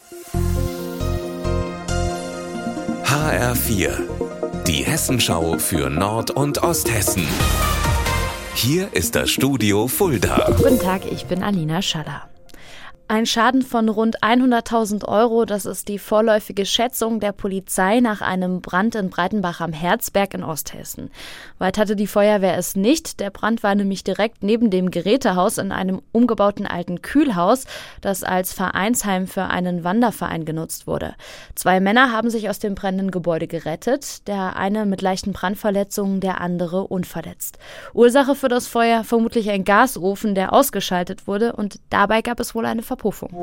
HR4, die Hessenschau für Nord- und Osthessen. Hier ist das Studio Fulda. Guten Tag, ich bin Alina Schaller. Ein Schaden von rund 100.000 €, das ist die vorläufige Schätzung der Polizei nach einem Brand in Breitenbach am Herzberg in Osthessen. Weit hatte die Feuerwehr es nicht. Der Brand war nämlich direkt neben dem Gerätehaus in einem umgebauten alten Kühlhaus, das als Vereinsheim für einen Wanderverein genutzt wurde. 2 Männer haben sich aus dem brennenden Gebäude gerettet. Der eine mit leichten Brandverletzungen, der andere unverletzt. Ursache für das Feuer vermutlich ein Gasofen, der ausgeschaltet wurde, und dabei gab es wohl eine Verpuffung.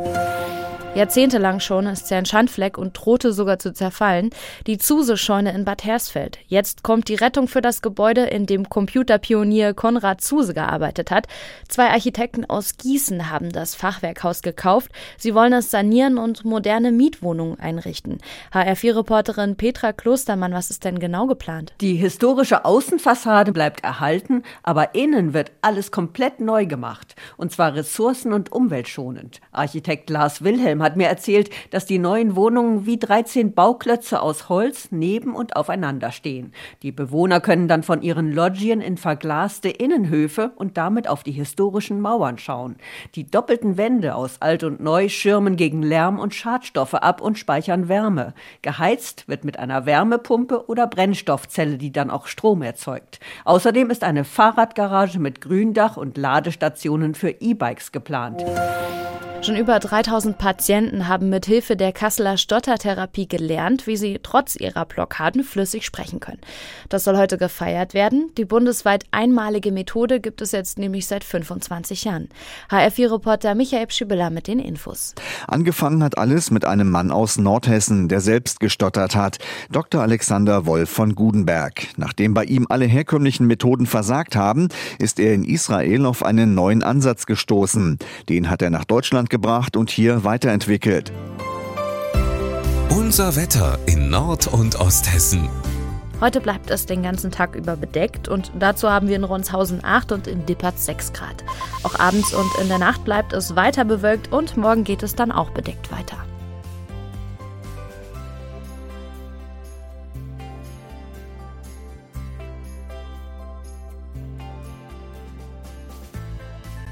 Jahrzehntelang schon ist sie ein Schandfleck und drohte sogar zu zerfallen. Die Zuse-Scheune in Bad Hersfeld. Jetzt kommt die Rettung für das Gebäude, in dem Computerpionier Konrad Zuse gearbeitet hat. 2 Architekten aus Gießen haben das Fachwerkhaus gekauft. Sie wollen es sanieren und moderne Mietwohnungen einrichten. HR4-Reporterin Petra Klostermann, was ist denn genau geplant? Die historische Außenfassade bleibt erhalten, aber innen wird alles komplett neu gemacht. Und zwar ressourcen- und umweltschonend. Architekt Lars Wilhelm hat mir erzählt, dass die neuen Wohnungen wie 13 Bauklötze aus Holz neben und aufeinander stehen. Die Bewohner können dann von ihren Loggien in verglaste Innenhöfe und damit auf die historischen Mauern schauen. Die doppelten Wände aus Alt und Neu schirmen gegen Lärm und Schadstoffe ab und speichern Wärme. Geheizt wird mit einer Wärmepumpe oder Brennstoffzelle, die dann auch Strom erzeugt. Außerdem ist eine Fahrradgarage mit Gründach und Ladestationen für E-Bikes geplant. Schon über 3.000 Patienten haben mit Hilfe der Kasseler Stottertherapie gelernt, wie sie trotz ihrer Blockaden flüssig sprechen können. Das soll heute gefeiert werden. Die bundesweit einmalige Methode gibt es jetzt nämlich seit 25 Jahren. HR4-Reporter Michael Pschibilla mit den Infos. Angefangen hat alles mit einem Mann aus Nordhessen, der selbst gestottert hat. Dr. Alexander Wolf von Gudenberg. Nachdem bei ihm alle herkömmlichen Methoden versagt haben, ist er in Israel auf einen neuen Ansatz gestoßen. Den hat er nach Deutschland gebracht und hier weiterentwickelt. Unser Wetter in Nord- und Osthessen. Heute bleibt es den ganzen Tag über bedeckt und dazu haben wir in Ronshausen 8 und in Dippertz 6 Grad. Auch abends und in der Nacht bleibt es weiter bewölkt und morgen geht es dann auch bedeckt weiter.